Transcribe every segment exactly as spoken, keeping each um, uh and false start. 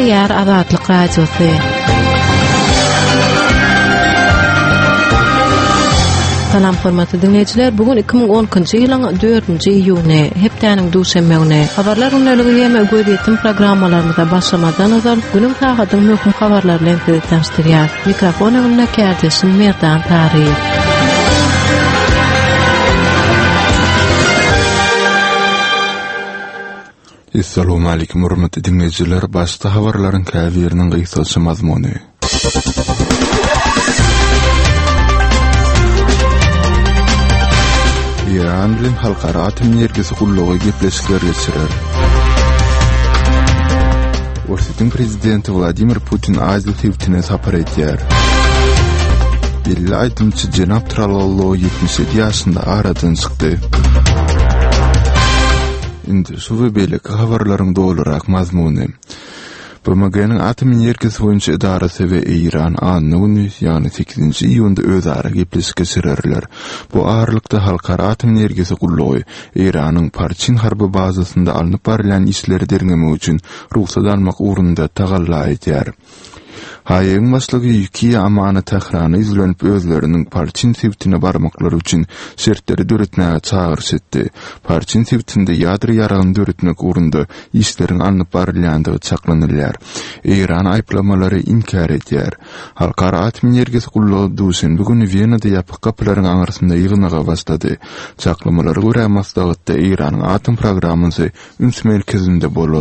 ýer Azatlyk Radiosu. Salam hormatly dinleyijiler, bugün iki bin onunçy ýylyň dördünji iýuny, hepdeniň duşanbegine habarlar unalygy ýa-da göýdýän programmalarymyza başlamadan öňe günüň taýdadyň möhüm habarlar bilen sizi tanıştyrýar. Mikrofonyny kärdeşim Merdan Tary. Assalamu alaykum hormatly dinleyijiler, başda habarlaryň käbiriniň gysgaça mazmuny. İran bilen halkara atom enerjisi gullugy gepleşikler geçirer. Russiýanyň prezidenti Vladimir Putin Aziýa täwtine sapar etýär. Belli aýdymçy Jenap Trallallo ýetmiş ýedi ýaşynda aradan çykdy. Indi şu we belek habarlaryň dolurak mazmuny. B M G'nin atom enerjisi boýunça idarasy we İran anyny ýani sekizinji iýunda özara gepleşik geçirerler. Bu aralykda halkara atom enerjisi gullugy İranyň Parchin harby bazasynda alınıp barilen işleri derňemek üçin ruhsat almak ugrunda tagalla etýär. Haýyň başlygy iki amana tahrany izlenip özleriniň Parchin sewtine barmaklary üçin şertleri döretmäge çağırş etdi. Parchin sewtinde ýadry ýaragyny döretmek ugrunda işleriň alınıp barilýandygy çaklanylýar. İran aýplamalary inkar etýär. Halkara atom enerjisi gullugy duşan bugün Wienada ýapyk kapylaryň aňarsynda ýygynaga başlady. Çaklamalary görä Moskowda İranyň atom programmasy üns merkezinde bolar.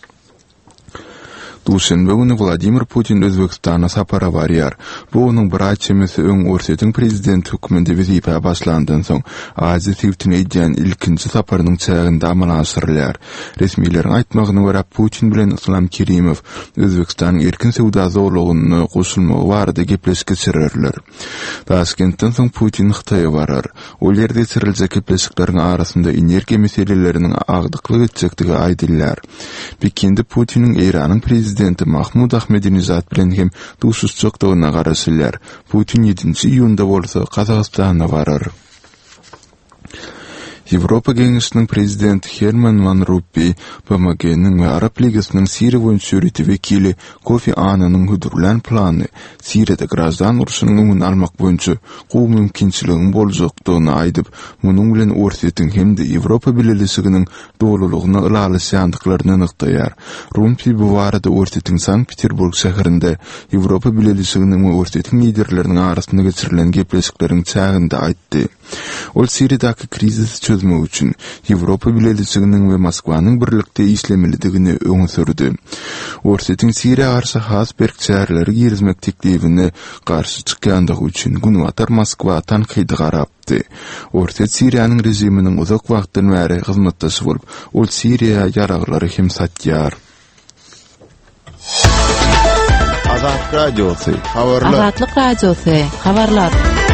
Duşanbe günü Vladimir Putin Özbekistana sapara barýar. Bu onuň bir açymysy öň Russiýanyň prezident hökümeti wezipe başlandan soň Aziýa täwtine edýän ilkinji saparynyň çäginde amala asyrylýar. Resmiýlerin aýtmagyna görä Putin bilen Islam Kerimow Özbekistanyň erkin sowda zorlugyny goşulmagy barada gepleşik geçirerler. Taşkentden soň Putin Hytaýa barar. Ol ýerde geçiriljek gepleşikleriň arasynda energiýa meseleleriniň agdykly geçjekdigi aýdylýar. Pekinde Putiniň Iranyň prezidenti Prezidenti Mahmud Ahmedinejad bilen hem duşuşçykdygyna garaşylýar. Putin ýedinji iýunda bolsa Kazakstana barar. Ýewropa Geňişiniň prezidenti Herman Van Rompuy, B M G'niň we Arap Ligasynyň Siriýa boýunça süreti wekili Kofi Annanyň hödürlen plany Siriýada grazdan uruşynyň öňüni almak boýunça gowy mümkinçiligiň boljakdygyny aýdyp, munyň bilen Russiýanyň hemde Ýewropa Birleşiginiň dowlulugyna ýaly nykdaýar. Rompuy bu barada Russiýanyň Sankt-Peterburg şäherinde Ýewropa Birleşiginiň we Russiýanyň liderleriniň arasynda geçirilen gepleşikleriň çäginde aýtdy. Ol Siriýadaky krizis çözmek üçin Ýewropa Birleşiginiň we Moskwanyň birlikde işlemelidigini öňe sürdi. Russiýanyň Siriýa garşy has berkçärleri girizmek teklifine garşy çykýandygy üçin Günwatar Moskwa tankydy garapdy. Russiýa Siriýanyň rejiminiň uzak wagtdan bäri hyzmatdaşy bolup, ol Siriýa ýaraglary hem satýar. Azat Radiosu habarlar. Azatlyk Radiosu habarlar.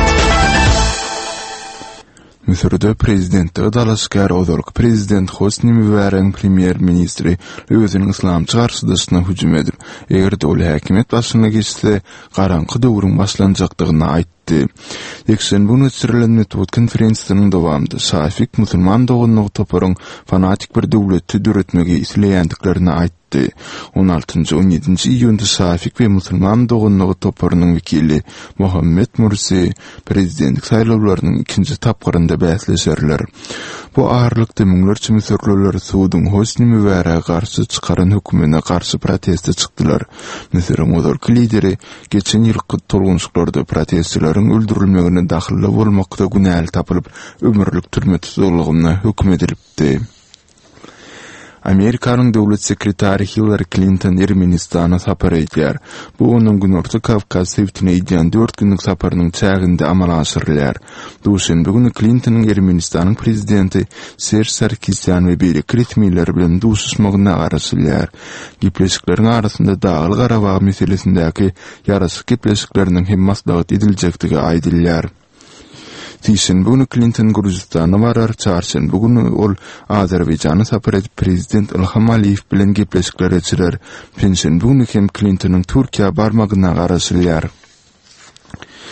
Misirde prezidenti Dalaşkar Ozork prezident Hosni Mübarek'in premier ministri özünün İslamçı garşydaşyna hüjüm edip, egerde ol häkimet başyna geçse garaňky döwrüň başlanjakdygyny aýtdy. Eksen bunu sürülen metod konferensiýasynyň dowamında Şafik musulman doganyny toparyň fanatik bir döwletdi döretmegi isleýändiklerini aýtdy. on altynjy on ýedinji iýunda Şafik we musulman doganyny toparynyň wekili Muhammed Mursi prezidentlik saýlawlarynyň ikinji tapgyrynda bäsleşerler. Bu ağırlıkda müňlerçe misirliler Suudun Hosni Mübarek'e garşy çykaran hökümine garşy proteste çykdylar. Misiriň ozorky lideri geçen ýylky tolgunçyklarda protestçilerin öldürilmegine dahil bolmakda günäli tapylyp ömürlük türme tutulgyna höküm edilipdi. Amerikanyň döwlet sekretary Hillary Clinton Ermenistana sapar etýär. Bu onuň Günorta Kavkaz sewtine edýän dört günlük saparynyň çäginde amala asyrylýar. Duşanbe günü Clinton'yň Ermenistanyň prezidenti Serge Sarkisyan we beýle resmiýetler bilen duşuşmagyna garaşylýar. Gepleşikleriň arasynda Dağly Garabag meselesindäki ýaraşyk gepleşikleriniň hem maslahat ediljekdigi aýdylýar. Tişin bugün Clinton Gürjistana barar, çarşyn bugün ol Azerbaýjana sapar edip prezident Ilham Aliýew bilen gepleşikler geçirer. Pensin bugün hem Clinton'yň Türkiýe barmagyna garaşylýar.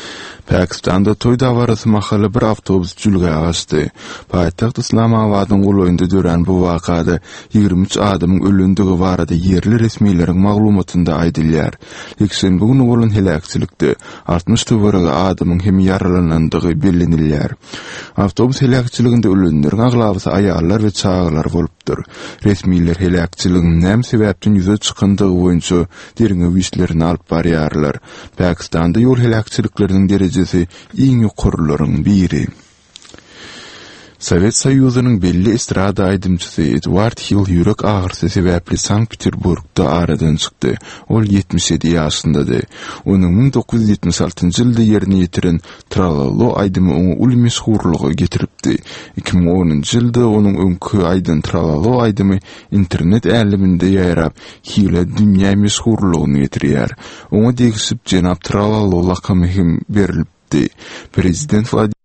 Pakistanda toy dawarası mahalı bir avtobus jülge açdy. Paýtagt Islamabadyň gulaýynda dören bu wakada ýigri üç adamyň ölündigi barada yerli resmiýetleriň maglumatynda aýdylýar. Eksen bugün bolan helakçylykda altmış töwerege adamyň hem yaralanandygy bilinilýär. Avtobus helakçylygynda ölenleriň aglabysy aýallar we çaglar bolupdyr. Resmiýetler helakçylygyň näme sebäpden ýüze çykandygy boýunça derine wislerini alyp barýarlar. Pakistanda ýol helakçylyklarynyň derecesi iň ýokurlaryň biri. Sovet Soýuzynyň belli estrada aýdymçysy Edward Hill ýürek agyrsy sebäpli Sankt-Peterburgda aradan çykdy. Ol ýetmiş ýedi ýaşyndady. Onuň ming dokuz ýuz ýetmiş altyncy ýylda ýerine ýetiren Tralala aýdymy oňa ul meşhurlygy getiripdi. iki ming onunçy ýylda onuň öňkü aýdyn Tralala aýdymy internet äliminde ýaýrap, Hill'e dünýä meşhurlygyny getirýär. Oňa degisip Jenap Tralala lakamy hem berilipdi. Prezident